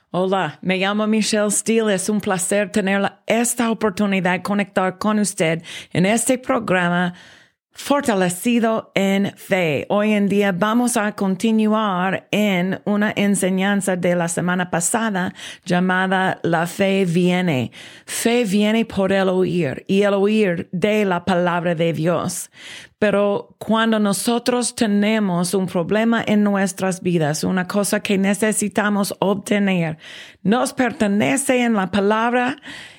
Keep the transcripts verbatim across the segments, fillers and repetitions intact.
Hola, me llamo Michelle Steele. Es un placer tener esta oportunidad de conectar con usted en este programa Fortalecido en Fe. Hoy en día vamos a continuar en una enseñanza de la semana pasada llamada La Fe Viene. Fe viene por el oír y el oír de la palabra de Dios. Pero cuando nosotros tenemos un problema en nuestras vidas, una cosa que necesitamos obtener, nos pertenece en la palabra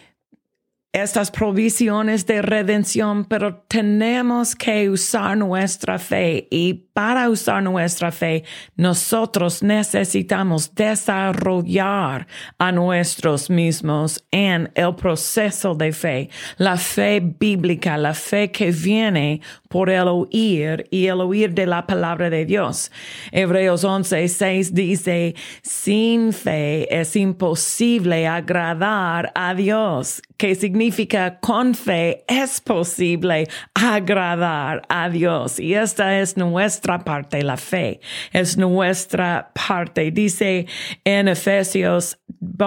estas provisiones de redención, pero tenemos que usar nuestra fe, y para usar nuestra fe, nosotros necesitamos desarrollar a nosotros mismos en el proceso de fe, la fe bíblica, la fe que viene por el oír y el oír de la palabra de Dios. Hebreos once seis dice, sin fe es imposible agradar a Dios, que significa con fe es posible agradar a Dios. Y esta es nuestra parte, la fe es nuestra parte. Dice en Efesios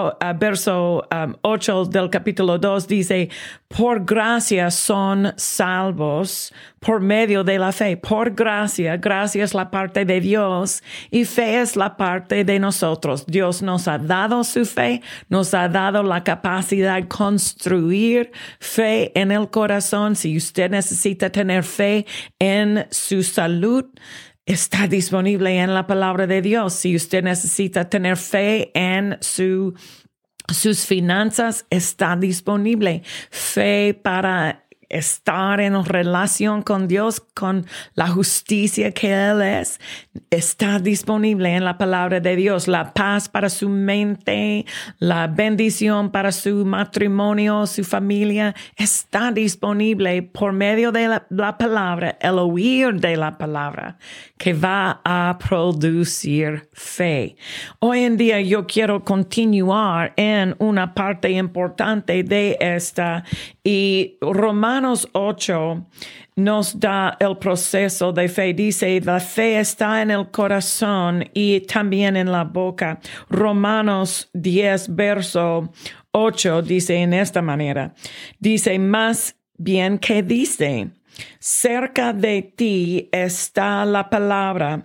verso um, ocho del capítulo dos, dice, por gracia son salvos por medio de la fe. Por gracia, gracia es la parte de Dios y fe es la parte de nosotros. Dios nos ha dado su fe, nos ha dado la capacidad de construir fe en el corazón. Si usted necesita tener fe en su salud, está disponible en la palabra de Dios. Si usted necesita tener fe en su, sus finanzas, está disponible. Fe para estar en relación con Dios, con la justicia que Él es, está disponible en la palabra de Dios. La paz para su mente, la bendición para su matrimonio, su familia, está disponible por medio de la, la palabra, el oír de la palabra, que va a producir fe. Hoy en día yo quiero continuar en una parte importante de esta, y Romanos ocho nos da el proceso de fe. Dice, la fe está en el corazón y también en la boca. Romanos diez, verso ocho, dice en esta manera. Dice, más bien que dice, cerca de ti está la palabra,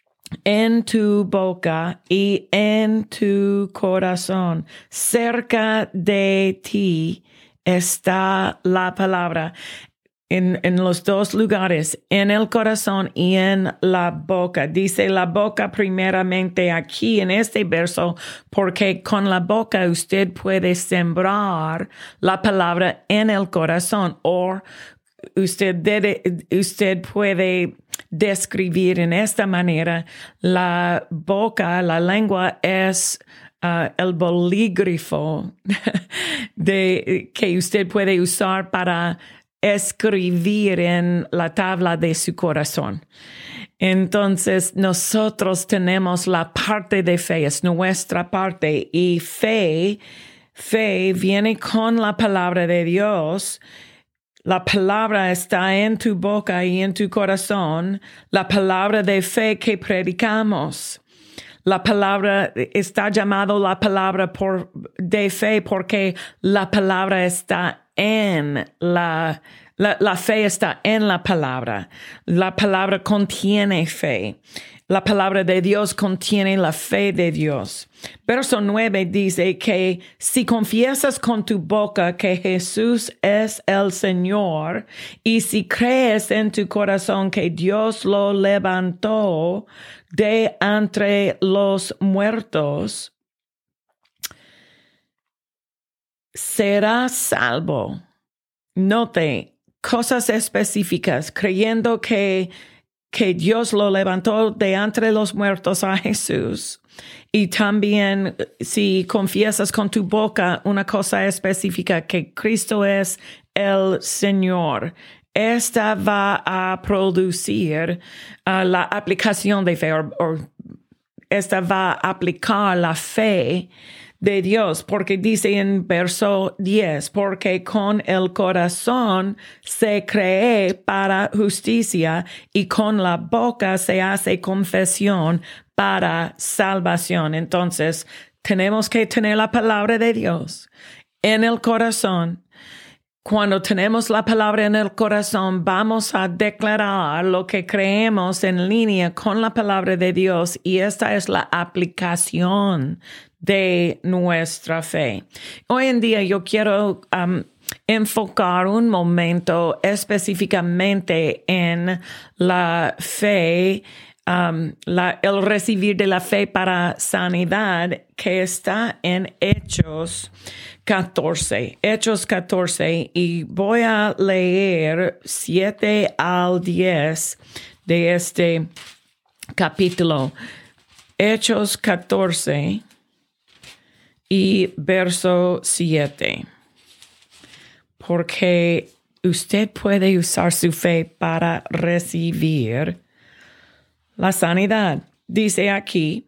en tu boca y en tu corazón. Cerca de ti está la palabra. En, en los dos lugares, en el corazón y en la boca. Dice la boca primeramente aquí en este verso, porque con la boca usted puede sembrar la palabra en el corazón, o usted, debe, usted puede describir en esta manera, la boca, la lengua es Uh, el bolígrafo de, que usted puede usar para escribir en la tabla de su corazón. Entonces, nosotros tenemos la parte de fe, es nuestra parte, y fe, fe viene con la palabra de Dios. La palabra está en tu boca y en tu corazón, la palabra de fe que predicamos. La palabra está llamado la palabra por, de fe porque la palabra está en la, la, la fe está en la palabra. La palabra contiene fe. La palabra de Dios contiene la fe de Dios. Verso nueve dice que si confiesas con tu boca que Jesús es el Señor y si crees en tu corazón que Dios lo levantó de entre los muertos, serás salvo. Note, cosas específicas, creyendo que que Dios lo levantó de entre los muertos a Jesús. Y también si confiesas con tu boca una cosa específica, que Cristo es el Señor, esta va a producir uh, la aplicación de fe, o, o esta va a aplicar la fe de Dios, porque dice en verso diez, porque con el corazón se cree para justicia y con la boca se hace confesión para salvación. Entonces, tenemos que tener la palabra de Dios en el corazón. Cuando tenemos la palabra en el corazón, vamos a declarar lo que creemos en línea con la palabra de Dios, y esta es la aplicación de nuestra fe. Hoy en día yo quiero um, enfocar un momento específicamente en la fe, um, la, el recibir de la fe para sanidad, que está en Hechos catorce. Hechos catorce, y voy a leer siete al diez de este capítulo. Hechos catorce y verso siete. Porque usted puede usar su fe para recibir la sanidad. Dice aquí,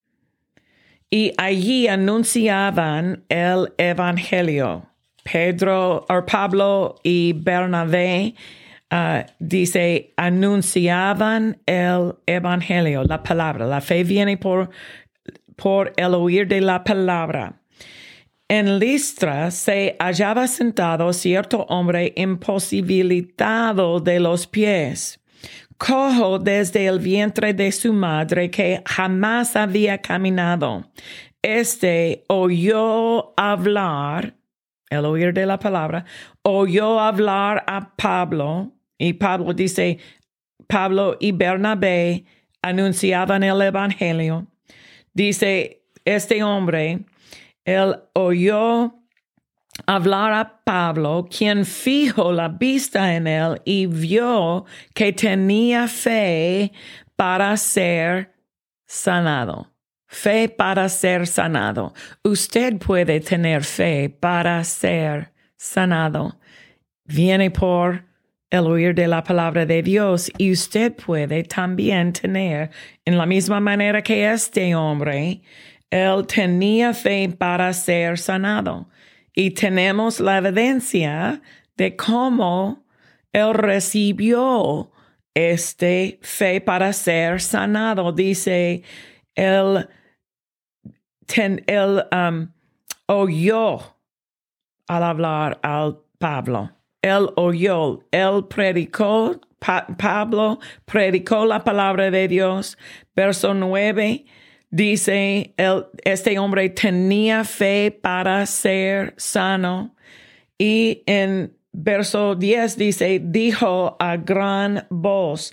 y allí anunciaban el evangelio. Pedro, o Pablo y Bernabé, uh, dice, anunciaban el evangelio, la palabra. La fe viene por, por el oír de la palabra. En Listra se hallaba sentado cierto hombre imposibilitado de los pies, cojo desde el vientre de su madre, que jamás había caminado. Este oyó hablar, el oír de la palabra, oyó hablar a Pablo, y Pablo dice, Pablo y Bernabé anunciaban el evangelio. Dice, este hombre, él oyó hablar a Pablo, quien fijó la vista en él y vio que tenía fe para ser sanado. Fe para ser sanado. Usted puede tener fe para ser sanado. Viene por el oír de la palabra de Dios, y usted puede también tener, en la misma manera que este hombre, él tenía fe para ser sanado. Y tenemos la evidencia de cómo él recibió este fe para ser sanado. Dice, él, ten, él um, oyó al hablar al Pablo. Él oyó, él predicó, pa, Pablo predicó la palabra de Dios. Verso nueve. Dice, el, este hombre tenía fe para ser sano. Y en verso diez dice, dijo a gran voz,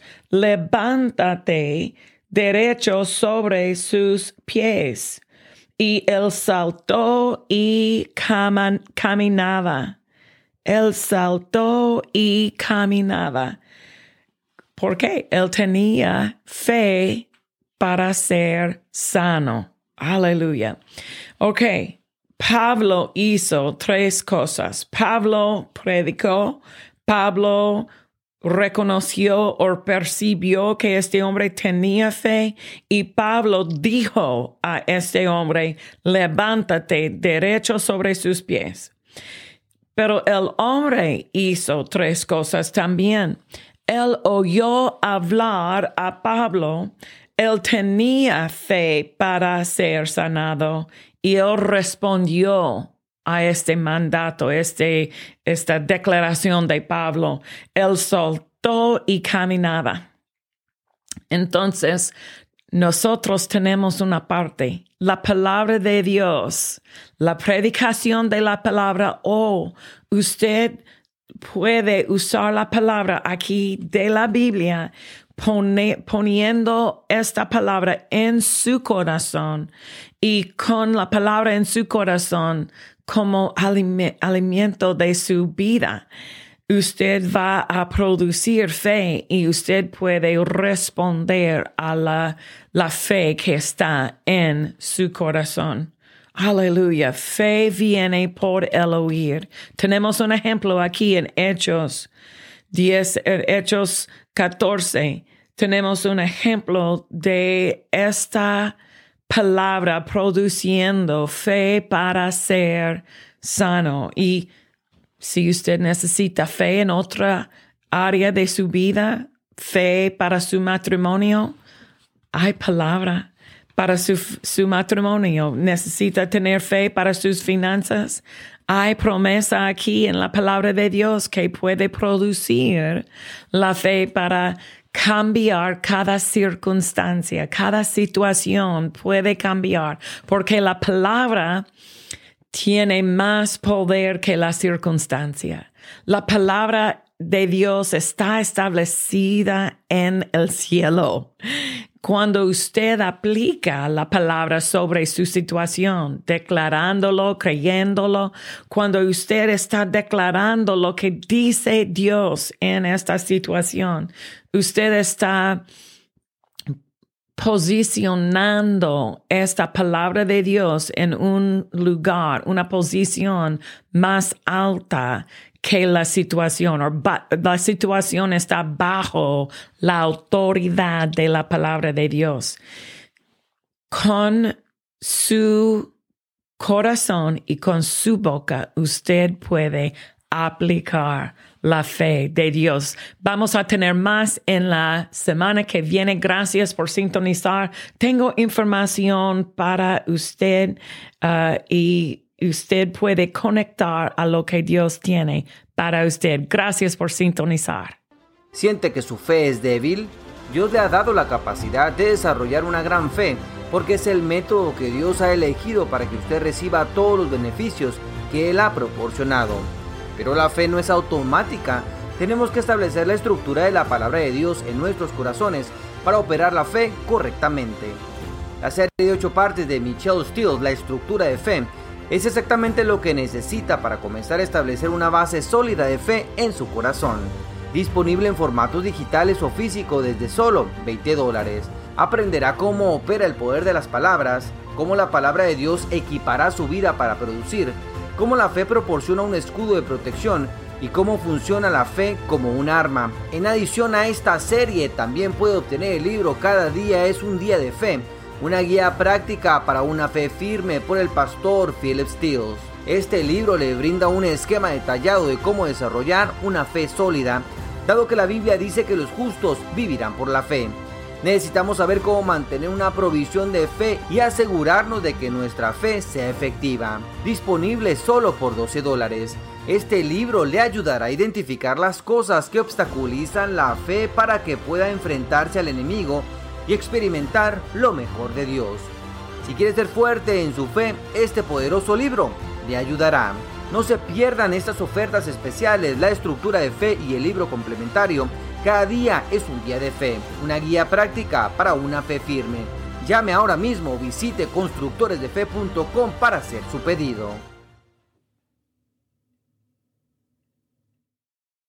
levántate derecho sobre sus pies. Y él saltó y cam- caminaba. Él saltó y caminaba. ¿Por qué? Él tenía fe para ser sano. Aleluya. Ok. Pablo hizo tres cosas. Pablo predicó. Pablo reconoció o percibió que este hombre tenía fe. Y Pablo dijo a este hombre, levántate derecho sobre sus pies. Pero el hombre hizo tres cosas también. Él oyó hablar a Pablo. Él tenía fe para ser sanado, y él respondió a este mandato, este, esta declaración de Pablo. Él soltó y caminaba. Entonces, nosotros tenemos una parte, la palabra de Dios, la predicación de la palabra. Oh, usted puede usar la palabra aquí de la Biblia, Pone, poniendo esta palabra en su corazón, y con la palabra en su corazón como alime, alimento de su vida. Usted va a producir fe, y usted puede responder a la, la fe que está en su corazón. Aleluya. Fe viene por el oír. Tenemos un ejemplo aquí en Hechos diez, Hechos catorce. Tenemos un ejemplo de esta palabra produciendo fe para ser sano. Y si usted necesita fe en otra área de su vida, fe para su matrimonio, hay palabra. para su, su matrimonio, necesita tener fe para sus finanzas. Hay promesa aquí en la palabra de Dios que puede producir la fe para cambiar cada circunstancia, cada situación puede cambiar, porque la palabra tiene más poder que la circunstancia. La palabra de Dios está establecida en el cielo. Cuando usted aplica la palabra sobre su situación, declarándolo, creyéndolo, cuando usted está declarando lo que dice Dios en esta situación, usted está posicionando esta palabra de Dios en un lugar, una posición más alta que la situación, o ba- la situación está bajo la autoridad de la palabra de Dios. Con su corazón y con su boca, usted puede aplicar la fe de Dios. Vamos a tener más en la semana que viene. Gracias por sintonizar. Tengo información para usted uh, y usted puede conectar a lo que Dios tiene para usted. Gracias por sintonizar. ¿Siente que su fe es débil? Dios le ha dado la capacidad de desarrollar una gran fe, porque es el método que Dios ha elegido para que usted reciba todos los beneficios que Él ha proporcionado. Pero la fe no es automática. Tenemos que establecer la estructura de la palabra de Dios en nuestros corazones para operar la fe correctamente. La serie de ocho partes de Michelle Steele, La estructura de fe, es exactamente lo que necesita para comenzar a establecer una base sólida de fe en su corazón. Disponible en formatos digitales o físicos desde solo veinte dólares. Aprenderá cómo opera el poder de las palabras, cómo la palabra de Dios equipará su vida para producir, cómo la fe proporciona un escudo de protección y cómo funciona la fe como un arma. En adición a esta serie, también puede obtener el libro Cada día es un día de fe, una guía práctica para una fe firme por el pastor Philip Steele. Este libro le brinda un esquema detallado de cómo desarrollar una fe sólida, dado que la Biblia dice que los justos vivirán por la fe. Necesitamos saber cómo mantener una provisión de fe y asegurarnos de que nuestra fe sea efectiva. Disponible solo por doce dólares. Este libro le ayudará a identificar las cosas que obstaculizan la fe para que pueda enfrentarse al enemigo y experimentar lo mejor de Dios. Si quiere ser fuerte en su fe, este poderoso libro le ayudará. No se pierdan estas ofertas especiales, la estructura de fe y el libro complementario. Cada día es un día de fe, una guía práctica para una fe firme. Llame ahora mismo o visite constructores de fe punto com para hacer su pedido.